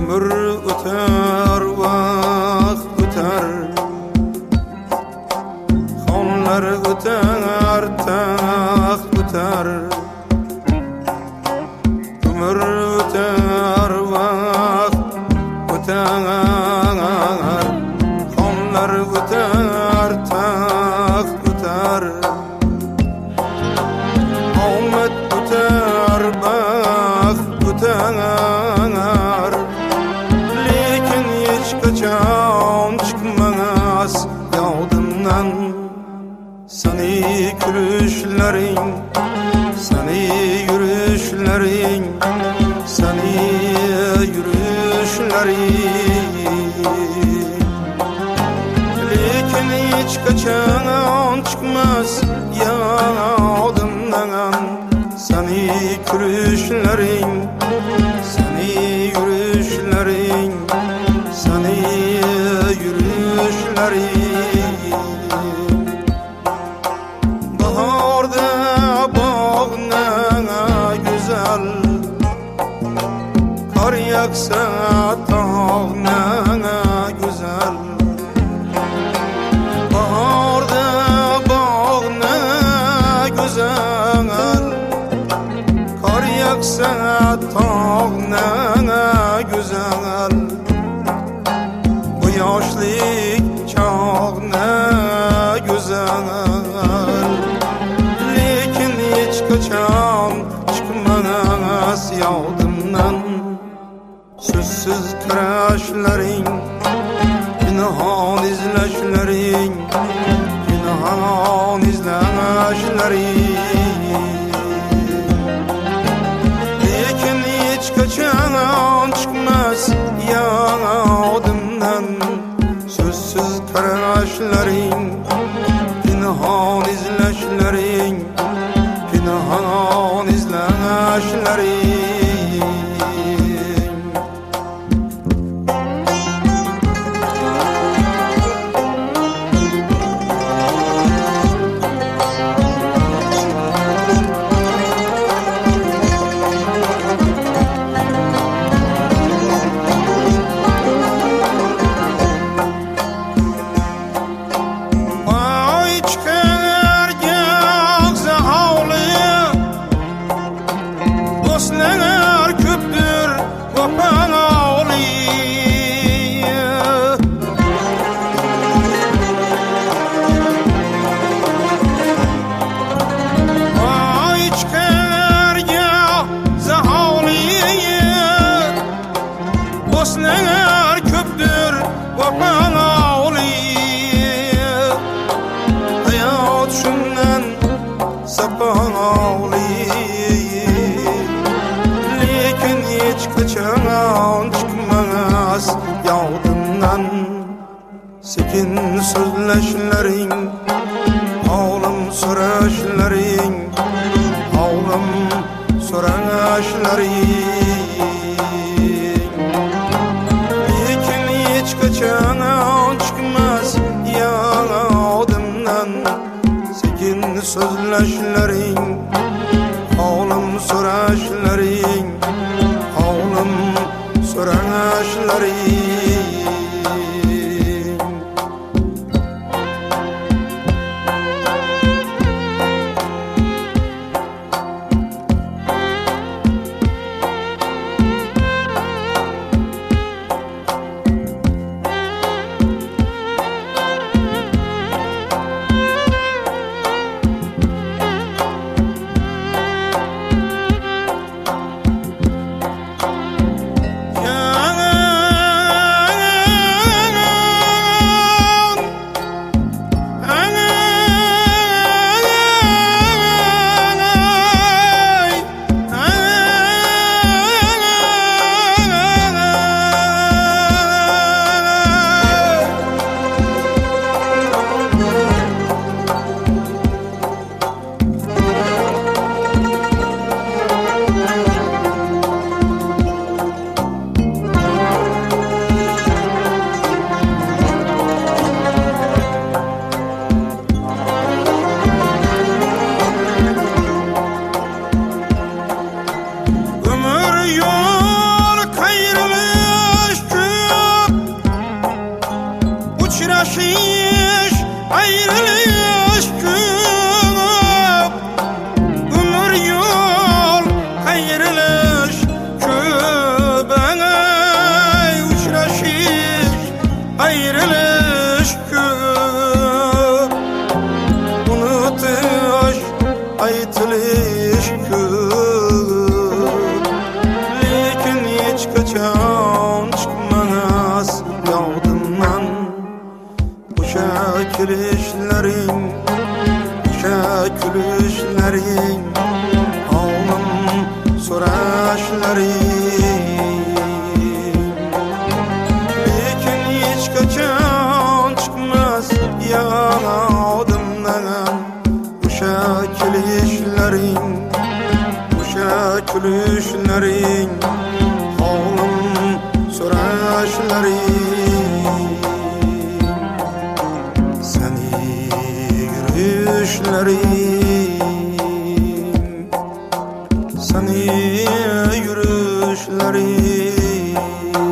Ömür öter, vakt öter, xonlar öter, taxt öter. Ömür öter, vakt öter, xonlar öter, taxt öter. Omad öter, baxt öter, lekin hech qachon chiqmas yodimdan. Seni kulishlaring, seni yurishlaring, seni yurishlaring, lekin hech qachon chiqmas yodimdan. Seni kulishlaring, seni yurishlaring, seni yurishlaring. Bahorda bog'na go'zal, qor yog'sa tog'na go'zal. Bahorda bog'na go'zal, qor yog'sa tog'na go'zal. Bu yoshlik chog'na go'zal, lekin hech qachon chiqmas yodimdan. So'zsiz qarashlaring, pinhon izlashlaring, pinhon izlashlaring, lekin hech qachon chiqmas yodimdan. So'zsiz qarashlaring, pinhon izlashlaring, pinhon izlashlaring. Dostlar köpdür vatan ağlı, ay çıkarga zahavlı. Dostlar köpdür vatan ağlı, hayat şundan sapan ağlı, hech qachon chiqmas yodimdan. Sekin so'zlashlaring, olim so'rashlaring, olim so'rashlaring, lekin hech qachon chiqmas yodimdan. Sekin so'zlashlaring, olim so'rashlaring, olim so'rashlaring. kaçan çıkmaz yağdımdan. Bu şekil işlerin, bu şekil işlerin, ağlım soraşlerin. Lekin hiç kaçan çıkmaz yağdımdan. Bu şekil işlerin, bu şekil işlerin, ağlım soraşlerin. Seni yürüyüşlerin, seni yürüyüşlerin,